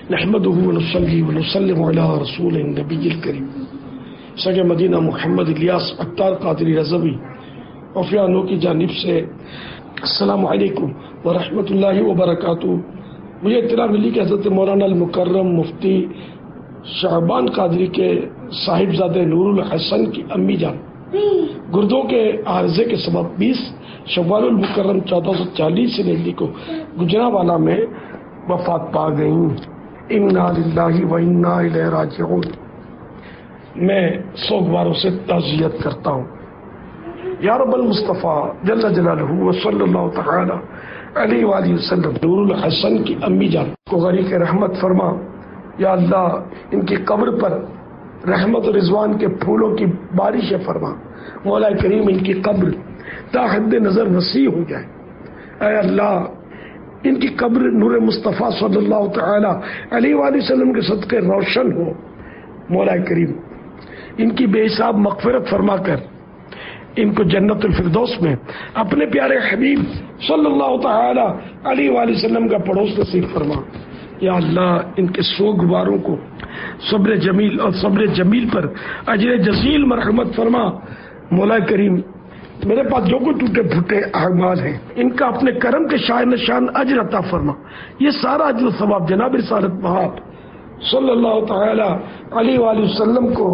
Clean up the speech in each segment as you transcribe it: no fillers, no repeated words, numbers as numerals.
نحمده ونصلي ونسلم علی رسول النبی الکریم سگ مدینہ محمد الیاس اختار قادری رضوی اوفیانو کی جانب سے السلام علیکم ورحمۃ اللہ وبرکاتہ۔ مجھے اطلاع ملی کہ حضرت مولانا المکرم مفتی شعبان قادری کے صاحبزادے نور الحسن کی امی جان گردوں کے عارضے کے سبب 20 شوال المکرم 1440 ہجری کو گجرانوالہ میں وفات پا گئیں۔ انا للہ و انا الیہ راجعون۔ میں سوگواروں سے تعزیت کرتا ہوں۔ یا رب المصطفیٰ جل جلالہ و صلی اللہ تعالی علیہ وآلہ وسلم نور الحسن کی امی جان کو غریق رحمت فرما۔ یا اللہ ان کی قبر پر رحمت و رضوان کے پھولوں کی بارش فرما۔ مولا کریم ان کی قبر تا حد نظر وسیع ہو جائے۔ اے اللہ ان کی قبر نور مصطفیٰ صلی اللہ تعالی علیہ وآلہ وسلم کے صدقے روشن ہو۔ مولا کریم ان کی بے حساب مغفرت فرما کر ان کو جنت الفردوس میں اپنے پیارے حبیب صلی اللہ تعالی علیہ وآلہ وسلم کا پڑوس نصیب فرما۔ یا اللہ ان کے سوگواروں کو صبر جمیل اور صبر جمیل پر اجر جزیل مرحمت فرما۔ مولا کریم میرے پاس جو کوئی ٹوٹے پھوٹے اعمال ہیں ان کا اپنے کرم کے شاہ نشان اجر عطا فرما۔ یہ سارا اجر و ثواب جناب رسالت مآب صلی اللہ تعالی علیہ وآلہ وسلم کو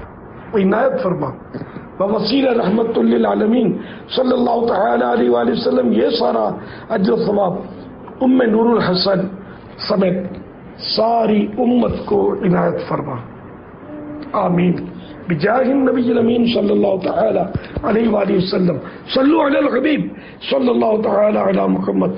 عنایت فرما۔ وسیلہ رحمت للعالمین صلی اللہ تعالی علیہ وآلہ وسلم یہ سارا اجر و ثواب ام نور الحسن سمیت ساری امت کو عنایت فرما، آمین بجاہ النبی الامین صلی اللہ تعالی علیہ وآلہ وسلم۔ صلو علی الحبیب صلی اللہ تعالی علی محمد۔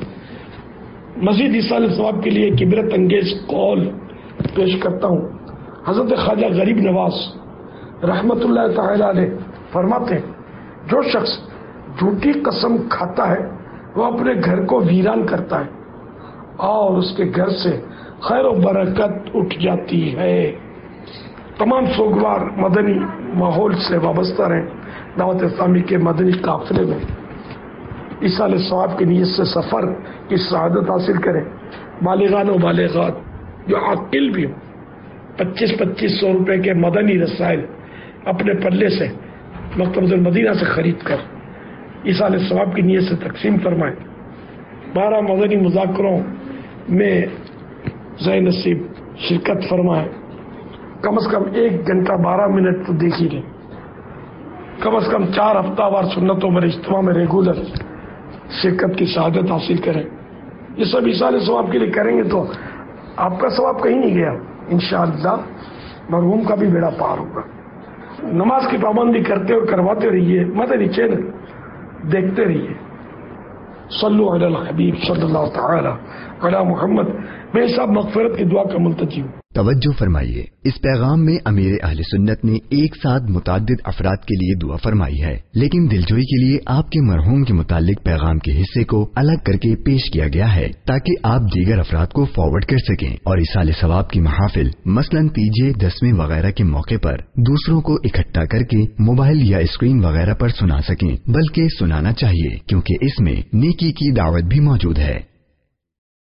مزید ایصال ثواب کے لیے ایک عبرت انگیز قول پیش کرتا ہوں۔ حضرت خواجہ غریب نواز رحمت اللہ تعالی علیہ فرماتے ہیں جو شخص جھوٹی قسم کھاتا ہے وہ اپنے گھر کو ویران کرتا ہے اور اس کے گھر سے خیر و برکت اٹھ جاتی ہے۔ تمام سوگوار مدنی ماحول سے وابستہ رہیں، دعوت اسلامی کے مدنی قافلے میں ایصال ثواب کی نیت سے سفر کی سعادت حاصل کریں۔ بالغان و بالغات جو عاقل بھی ہوں 2500 روپے کے مدنی رسائل اپنے پلے سے مکتبۃ المدینہ سے خرید کر ایصال ثواب کی نیت سے تقسیم فرمائیں۔ 12 مدنی مذاکروں میں ذی نصیب شرکت فرمائیں۔ کم از کم 1 گھنٹہ 12 منٹ تو دیکھ ہی لیں۔ کم از کم 4 ہفتہ وار سنتوں پر اجتماع میں ریگولر شرکت کی سعادت حاصل کریں۔ یہ سب ایصال ثواب کے لیے کریں گے تو آپ کا ثواب کہیں نہیں گیا، انشاءاللہ مرحوم کا بھی بیڑا پار ہوگا۔ نماز کی پابندی کرتے اور کرواتے رہیے، مدنی چینل دیکھتے رہیے۔ صلو علی الحبیب صلی اللہ تعالی علی محمد۔ میں سب مغفرت کی دعا کا ملتجی ہوں۔ توجہ فرمائیے، اس پیغام میں امیر اہل سنت نے ایک ساتھ متعدد افراد کے لیے دعا فرمائی ہے، لیکن دلجوئی کے لیے آپ کے مرحوم کے متعلق پیغام کے حصے کو الگ کر کے پیش کیا گیا ہے تاکہ آپ دیگر افراد کو فارورڈ کر سکیں اور ایصال ثواب کی محافل مثلاً تیجے 10ویں وغیرہ کے موقع پر دوسروں کو اکٹھا کر کے موبائل یا اسکرین وغیرہ پر سنا سکیں، بلکہ سنانا چاہیے کیونکہ اس میں نیکی کی دعوت بھی موجود ہے۔